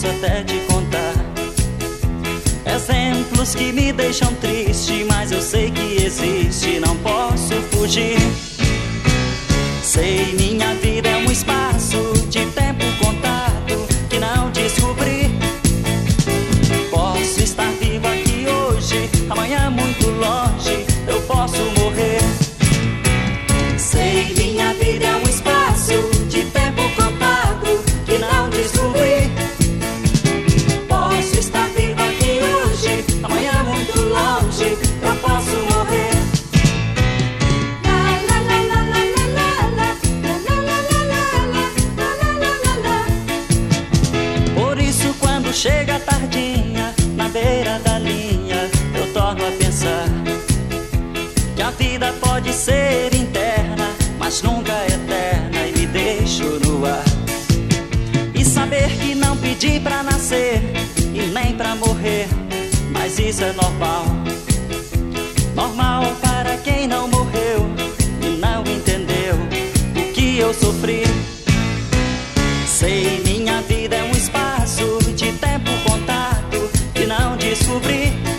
posso até te contar exemplos que me deixam triste, mas eu sei que existe, não posso fugir. Sei, minha vida é um espaço de tempo contado que não descobri. Posso estar vivo aqui hoje, amanhã muito longe eu posso morrer. Sei, minha vida é um espaço de tempo contado que não descobri. Posso estar vivo aqui hoje, amanhã muito longe eu posso morrer. Por isso quando chega a tardinha, na beira da linha, eu torno a pensar que a vida pode ser interna, mas nunca eterna, e me deixo no ar. E saber que não pedi pra nascer e nem pra morrer, mas isso é normal. Normal para quem não morreu e não entendeu o que eu sofri. Sei, minha vida é um espaço de tempo contado que não descobri.